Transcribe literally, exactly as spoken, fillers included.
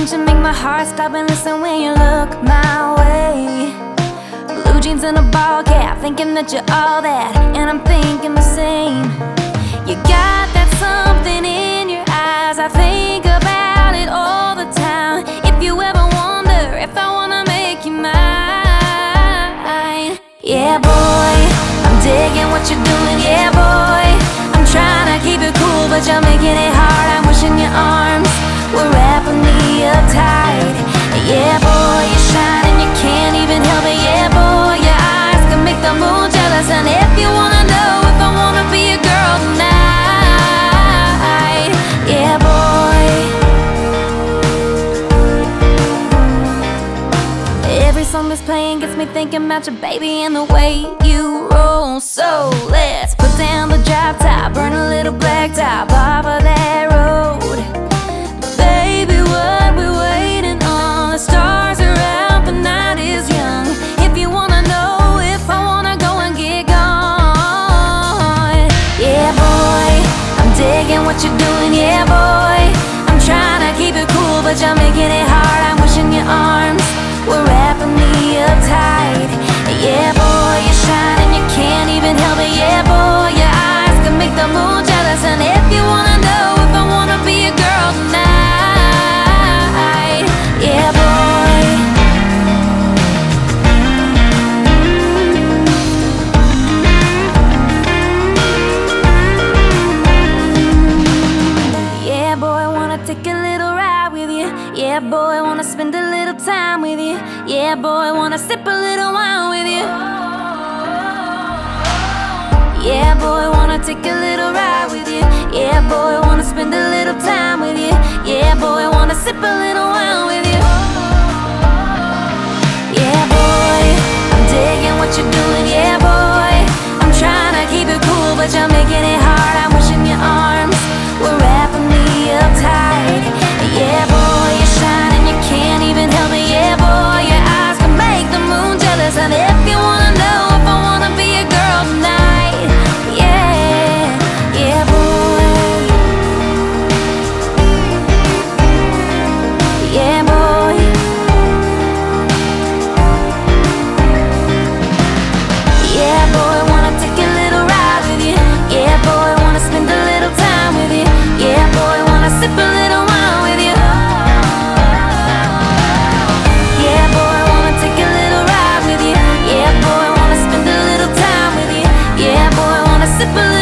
Something to make my heart stop and listen when you look my way. Blue jeans and a ball cap, thinking that you're all that, and I'm thinking the same. You got that something in your eyes, I think about it all the time. If you ever wonder if I wanna make you mine, yeah boy, I'm digging what you're doing, yeah boy. I'm trying to keep it cool, but you're making it hard. I'm wishing your arms were wrapping me up tight. Yeah boy, you're shining, you can't even help it. Yeah boy, your eyes can make the moon jealous. And if you wanna know if I wanna be a girl tonight, yeah boy. Every song that's playing gets me thinking about your baby and the way you roll. So let's put down the drop top, burn a little black top off of that road. Baby, what we waiting on? The stars are out, the night is young. If you wanna know if I wanna go and get gone, yeah boy, I'm digging what you're doing, yeah boy. I'm trying to keep it cool, but you're making it hard. I'm wishing your arms were wrapping me up tight. Yeah boy, you're shining, you can't even help it. Yeah boy, your eyes can make the moon jealous. And if you wanna know if I wanna be a girl tonight, yeah boy. Yeah boy, wanna take a little ride with you. Yeah boy, wanna spend a little time with you. Yeah boy, wanna sip a little wine with you. Yeah boy, wanna take a little ride with you. Yeah boy, wanna spend a little time with you. Yeah boy, wanna sip a little wine with you. Yeah boy, I'm digging what you're doing, yeah boy. I'm trying to keep it cool, but you're making it hard. I'm wishing your arms were wrapping me up tight. Yeah boy, you're shining, you can't even help it. Yeah boy, your eyes can make the moon jealous. And if you wanna know if I wanna be a girl tonight, yeah, yeah boy, yeah boy, yeah boy, wanna take a little ride with you. Yeah boy, wanna spend a little time with you. Yeah boy, wanna sip a little wine with you. Yeah boy, wanna take a little ride with you. Yeah boy, wanna spend a little time with you. Yeah boy, wanna sip a little